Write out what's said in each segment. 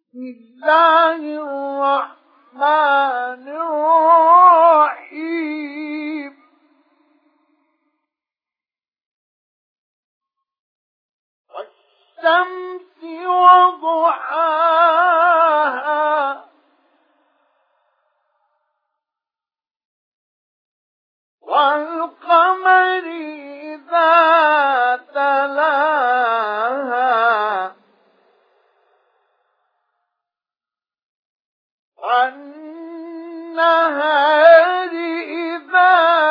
بسم الله الرحمن الرحيم والشمس وضحاها والقمر إذا تلاها والنهار إذا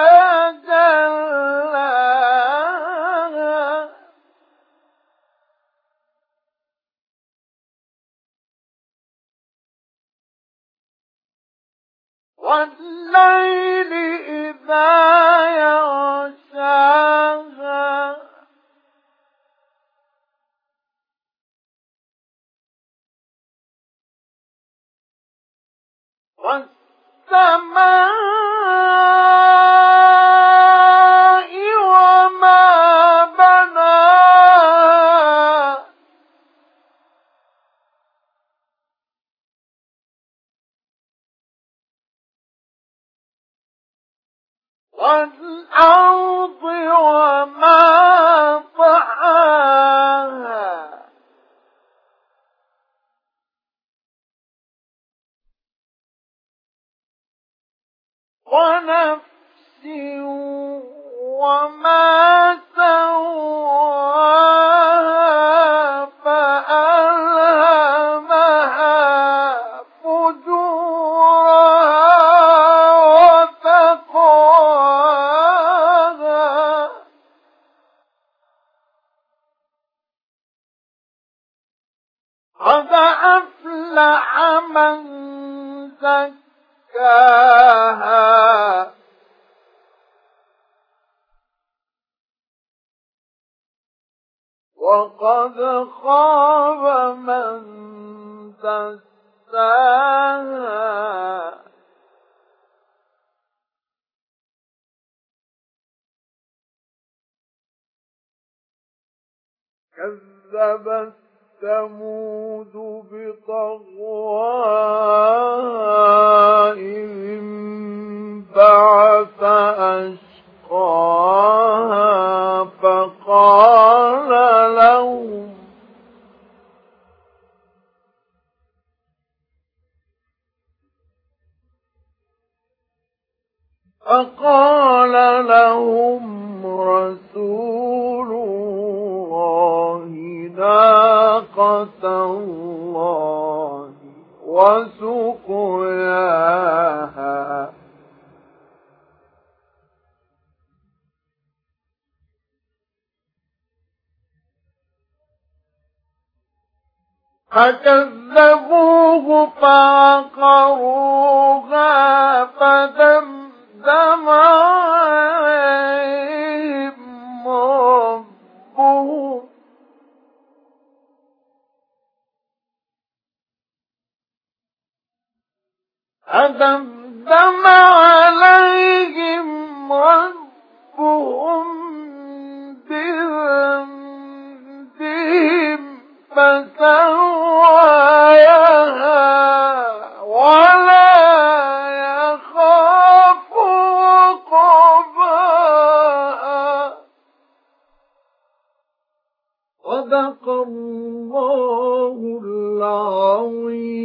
جلاها والليل إذا يغشاها والسماء وما بناها والأرض وما طحاها ونفس وما سواها فألهمها فجورها وتقواها قد أفلح من زكاها وقد خاب من دساها كذبت ثمود بطغواها إذ انبعث أشقاها فقال لهم رسول الله ناقة الله وسقياها فكذبوه فعقروها فدمدم عليهم ربهم بذنبهم فسواها ولا يخاف عقباها. صدق الله العظيم.